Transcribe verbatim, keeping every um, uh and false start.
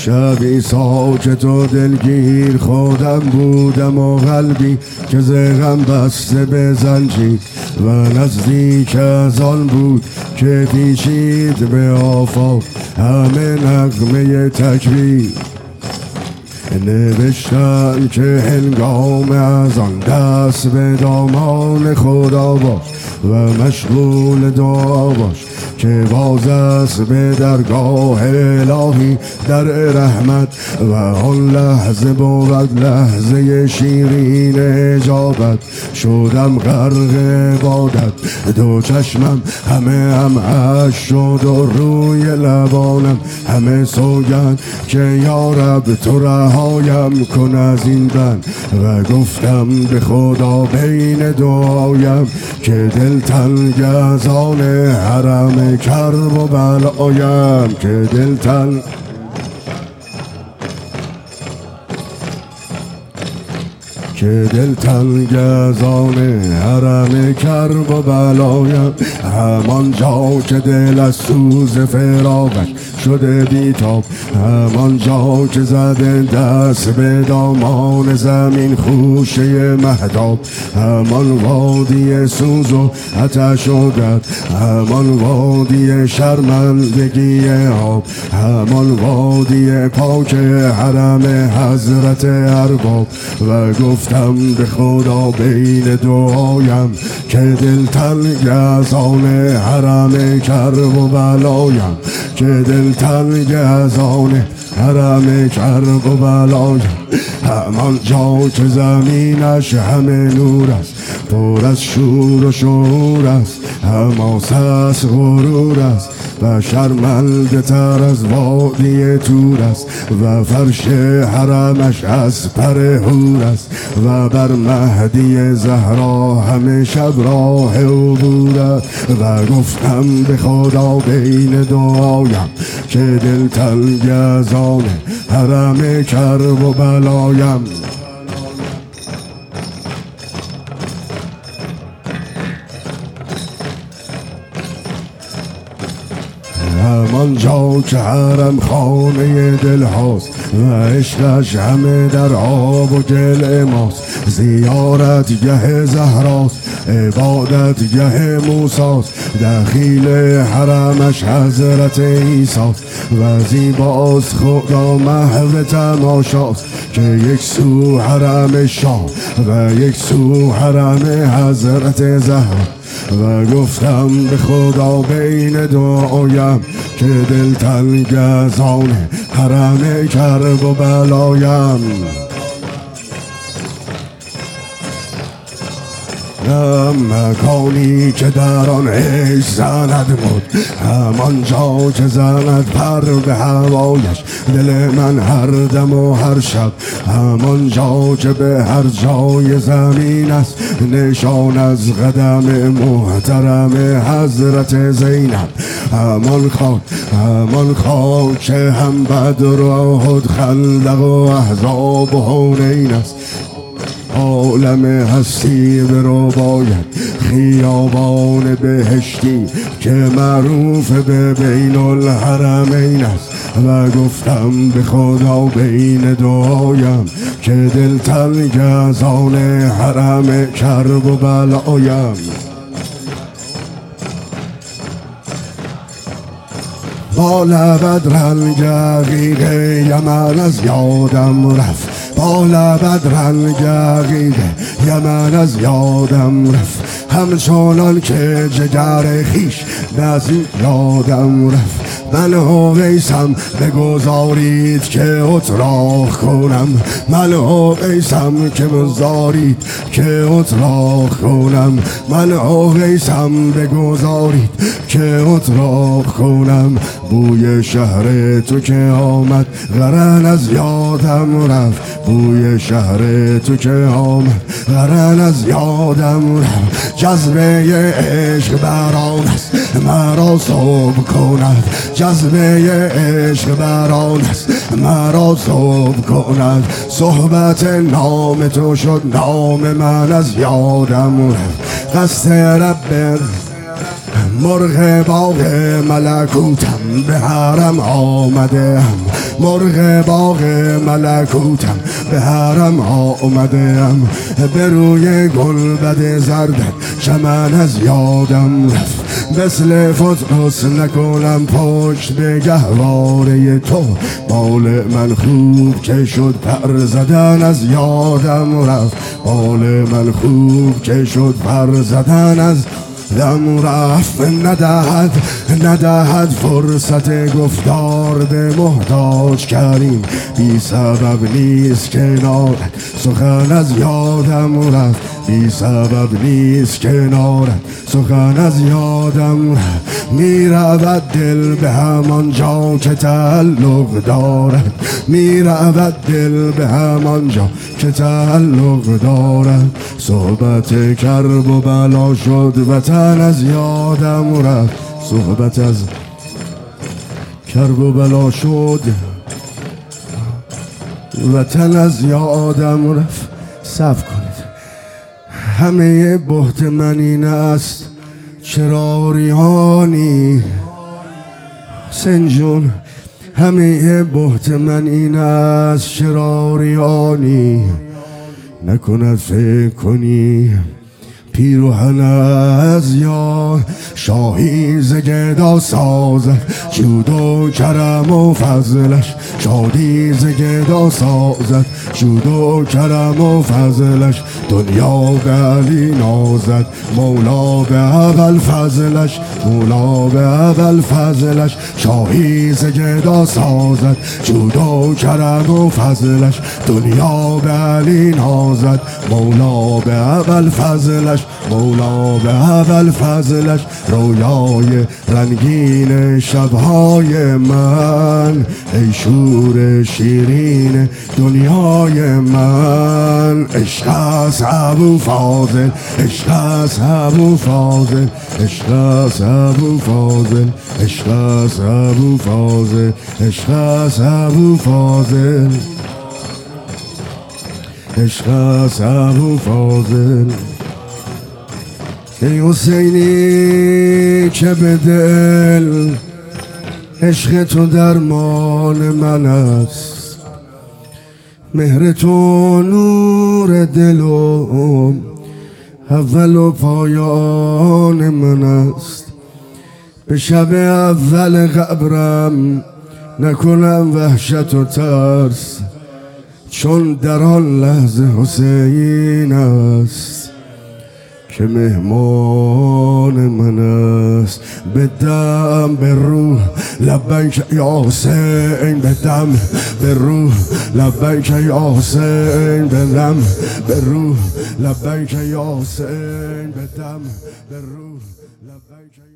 شبی ساکت و دلگیر خودم بودم و قلبی که زغم بسته به زنجیر و نزدیک از آن بود که پیچید به آفاق همه نغمه تکبیر. نوشتن که هنگام از آن دست به دامان خدا باش و مشغول دعا باش که باز است به درگاه الهی در رحمت و آن لحظه بود لحظه شیرین اجابت. شدم غرق عبادت، دو چشمم همه هم اش شد و روی لبانم همه سوگند که یا رب تو رهایم کن از این بند. و گفتم به خدا بین دعایم که دل تنگ از آن حرم کرب و بلایم که دل تنگ که دل تنگ از آن حرم کرب و بلایم. همان جا که دل از سوز فراقش شده بیتاب، همان جا که زده دست به دامان زمین خوشه مهتاب، همان وادی سوز و آتش و گرد، همان وادی شرمندگی آب، همان وادی پاک حرم حضرت ارباب. و گفتم به خدا بین دعایم که دل تنگ از آن حرم کرب و بلایم که دل تنگ از آن حرم کرب و بلایم. همان جا که زمینش همه نور است، پر از شور و شعور است، حماس است غرور است و شرمنده تر از وادی تور است و فرش حرمش از پر هور است و بر مهدی زهرا همه شب راه عبور است. و گفتم به خدا بین دعایم که دل تنگ از آن حرم کرب و بلایم. همان جا که حرم خانه دل هاست و عشقش همه در آب و گل ماست، زیارت گه زهراست، عبادت گه موساست، دخیل حرمش حضرت عیساست و زیباست خدا محو تماشاست که یک سو حرم شاه و یک سو حرم حضرت زهرا. و گفتم به خدا بین دعایم که دل تنگ از آن حرم کرب و بلایم. مکانی که در آن عشق زند مد، همان جا که زند پر به هوایش دل من هر دم و هر شب، همان جا که به هر جای زمین است نشان از قدم محترم حضرت زینب. همان خاک همان خاک که هم بدر و احد خندق و احزاب و حنین است، عالم هستی برو باید خیابان بهشتی که معروف به بین الحرمین است. و گفتم به خدا بین دعایم که دل تنگ از آن حرم کرب و بلایم. با لبت رنگ عقیق یمن از یادم رفت، با لبت رنگ عقیق یمن از یادم رفت، همچنان که جگر خیش نزدیک یادم رفت. من حویسم بگذارید که اتراق کنم، من حویسم که بگذارید که اتراق کنم، من حویسم بگذارید که اتراق کنم. بوی شهر تو که آمد قرن از یادم رفت، بوی شهر تو که آمد قرن از یادم رفت. جذبه عشق بران است مرا صبح کند، جذبه عشق بران است مرا صبح کند. صحبت نام تو شد نام من از یادم رفت، قصد رب مرغ باغ ملکوتم به حرم آمده ام، مرغ باغ ملکوتم به حرم آمده ام، به روی گلبد زردت چمن از یادم رفت، مثل فطرس نکنم پشت به گهواره تو، بال من خوب که شد پر زدن از یادم رفت، بال من خوب که شد پر زدن از دم رفت، ندهد ندهد فرصت گفتار به محتاج کریم، بی سبب نیست کنارت سخن از یادم رفت، بی سبب نیست کنارت سخن از یادم رفت، می رود دل به همان جا که تعلق دارد، می رود دل به همان جا که تعلق دارد، صحبت کرب و بلا شد وطن از یادم رفت، صحبت از کرب و بلا شد وطن از یادم رفت. صبر کنید، همه بهت من این است چرا ریحانی سنجون، همه بهت من این است چرا ریحانی، نکند فکر کنی پیروهن از یار، شاهی ز گدا سازد جود و کرم و فضلش، شادی ز گدا سازد جود و کرم و فضلش، دنیا به علی نازد مولا به اول فضلش، مولا به اول فضلش، شاهی ز گدا سازد جود و کرم و فضلش، دنیا به علی نازد مولا به اول فضلش، مولا به اول فضلش، رویای رنگین شبهای من، ای شور شیرین دنیای من، عشق است ابو فاضل، عشق است ابو فاضل، عشق است ابو فاضل، عشق است ابو فاضل، عشق است ابو فاضل، عشق است ابو فاضل. ای حسینی که به دل عشق تو درمان من است، مهر تو نور دل و اول و پایان من است، به شب اول قبرم نکنم وحشت و ترس، چون در آن لحظه حسین است که مهمان من است، بدم به روح لبیک یا حسین، بدم به روح لبیک یا حسین، بدم به روح لبیک یا حسین، بدم به روح لبیک